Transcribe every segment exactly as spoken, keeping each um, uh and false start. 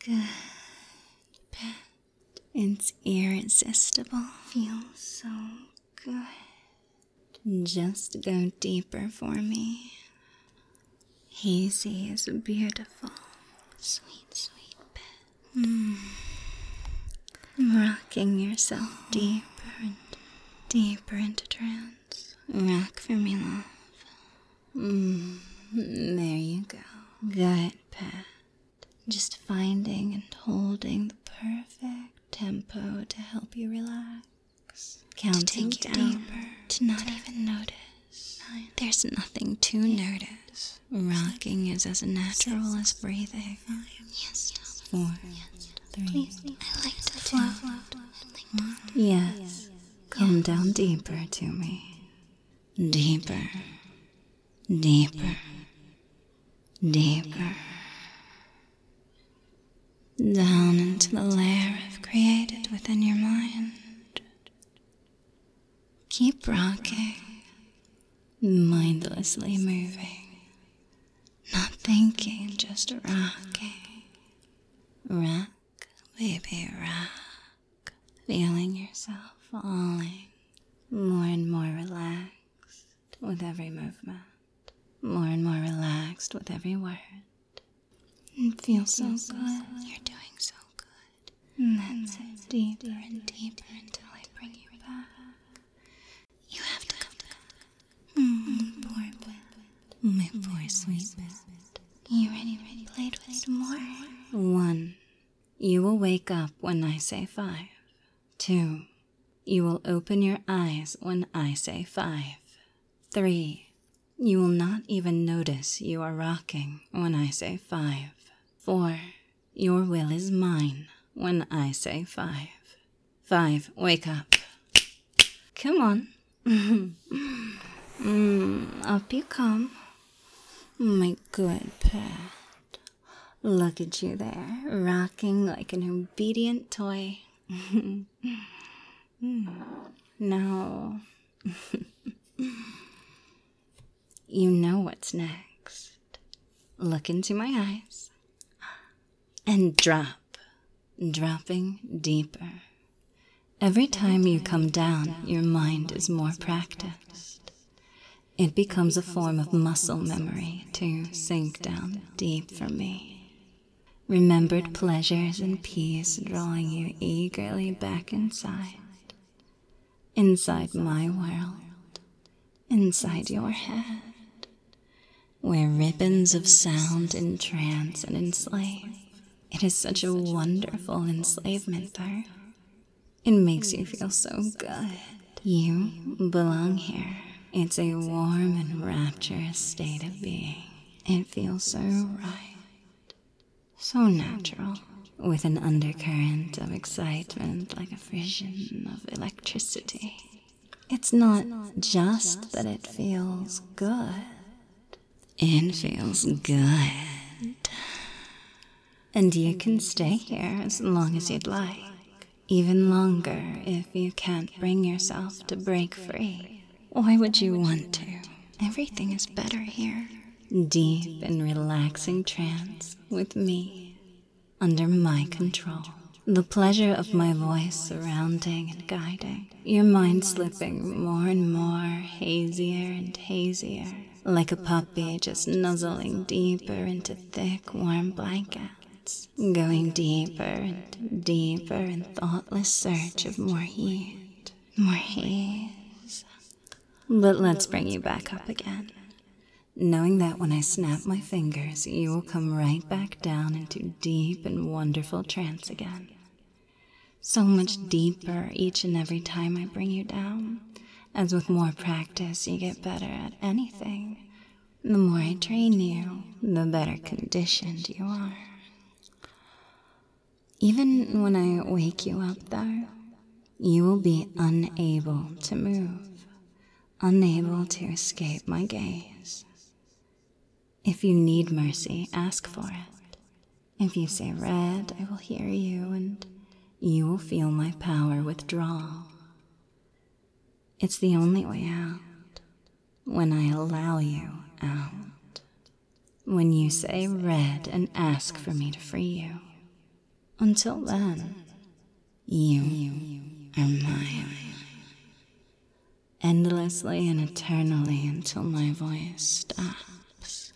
Good, pet. It's irresistible. Feels so good. Just go deeper for me. Hazy is beautiful. Sweet, sweet pet. Mm. Rocking yourself deeper and deeper into trance. Rock for me, love. Mm. There you go. Good, pet. Just finding and holding the perfect tempo to help you relax. Counting to down deeper, to not ten, even notice. Nine, There's nothing to eight, notice. Rocking is as natural six, as breathing. Five, yes, yes. Four, yes, three. Please, I like to float. One. Yes. yes. Come yes. down deeper to me. Deeper. Deeper. Deeper. Down into the layer I've created within your mind. Keep rocking, mindlessly moving, not thinking, just rocking. Rock, baby, rock, feeling yourself falling more and more relaxed with every movement, more and more relaxed with every word. It feels so good. You're doing so good. And that's it. Deeper and deeper until I bring you back. You have to come back. Mm, poor pet. My poor sweet pet. You ready, ready? Played with some more? One. You will wake up when I say five. Two. You will open your eyes when I say five. Three. You will not even notice you are rocking when I say five. Four. Your will is mine when I say five. Five. Wake up. Come on. mm, up you come. My good pet. Look at you there, rocking like an obedient toy. Now, you know what's next. Look into my eyes and drop, dropping deeper. Every time you come down, your mind is more practiced. It becomes a form of muscle memory to sink down deep for me. Remembered pleasures and peace drawing you eagerly back inside. Inside my world. Inside your head. Where ribbons of sound entrance and enslave. It is such a wonderful enslavement, though. It makes you feel so good. You belong here. It's a warm and rapturous state of being. It feels so right. So natural. With an undercurrent of excitement like a fission of electricity. It's not just that it feels good. It feels good. And you can stay here as long as you'd like. Even longer if you can't bring yourself to break free. Why would you want to? Everything is better here. Deep and relaxing trance with me, under my control. The pleasure of my voice surrounding and guiding. Your mind slipping more and more hazier and hazier. Like a puppy just nuzzling deeper into thick, warm blankets. Going deeper and deeper in thoughtless search of more heat, more haze. But let's bring you back up again, knowing that when I snap my fingers, you will come right back down into deep and wonderful trance again. So much deeper each and every time I bring you down, as with more practice you get better at anything. The more I train you, the better conditioned you are. Even when I wake you up, though, you will be unable to move, unable to escape my gaze. If you need mercy, ask for it. If you say red, I will hear you, and you will feel my power withdraw. It's the only way out, when I allow you out. When you say red and ask for me to free you. Until then, you are mine. Endlessly and eternally until my voice stops.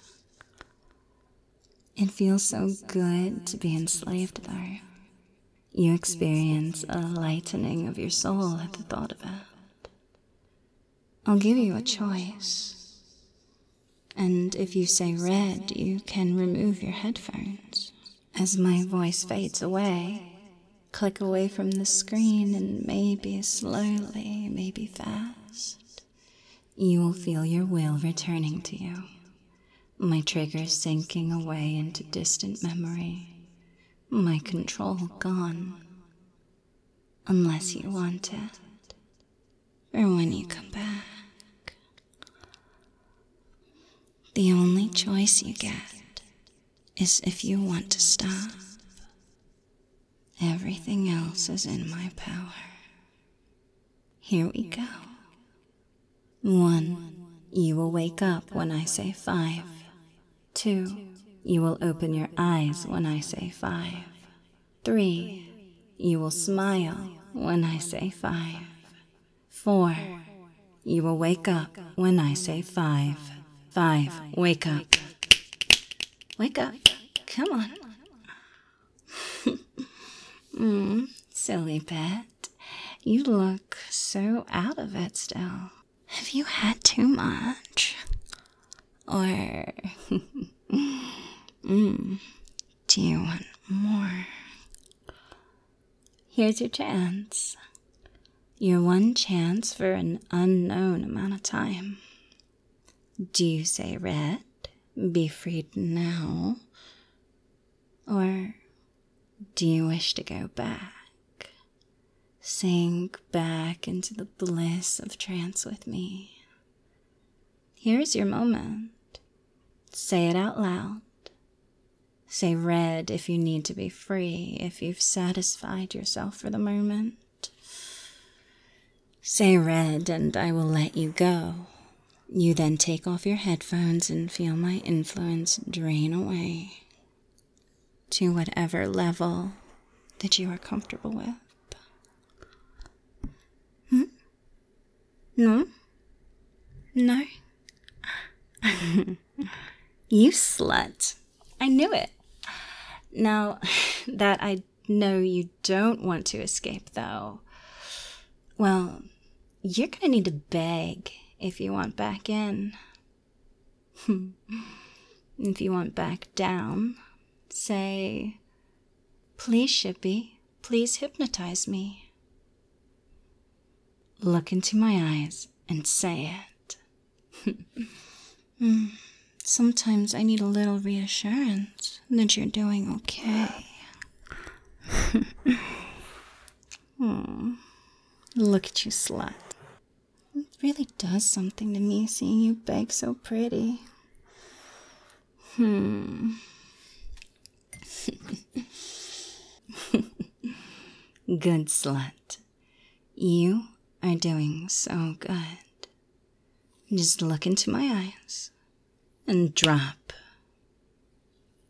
It feels so good to be enslaved though. You experience a lightening of your soul at the thought of it. I'll give you a choice. And if you say red, you can remove your headphones. As my voice fades away, click away from the screen and maybe slowly, maybe fast, you will feel your will returning to you. My triggers sinking away into distant memory. My control gone. Unless you want it. Or when you come back. The only choice you get is if you want to stop. Everything else is in my power. Here we go. One, you will wake up when I say five. Two, you will open your eyes when I say five. Three, you will smile when I say five. Four, you will wake up when I say five. Five, wake up. Wake up. Come on. mm, silly pet. You look so out of it still. Have you had too much? Or, mm, do you want more? Here's your chance. Your one chance for an unknown amount of time. Do you say red, be freed now? Or do you wish to go back? Sink back into the bliss of trance with me. Here's your moment. Say it out loud. Say red if you need to be free, if you've satisfied yourself for the moment. Say red and I will let you go. You then take off your headphones and feel my influence drain away to whatever level that you are comfortable with. Hmm? No? No? You slut. I knew it. Now, that I know you don't want to escape, though, well, you're gonna need to beg if you want back in. If you want back down, say, please, Shippy, please hypnotize me. Look into my eyes and say it. Sometimes I need a little reassurance that you're doing okay. hmm. Look at you, slut. It really does something to me seeing you beg so pretty. Hmm. Good slut. You are doing so good. Just look into my eyes and drop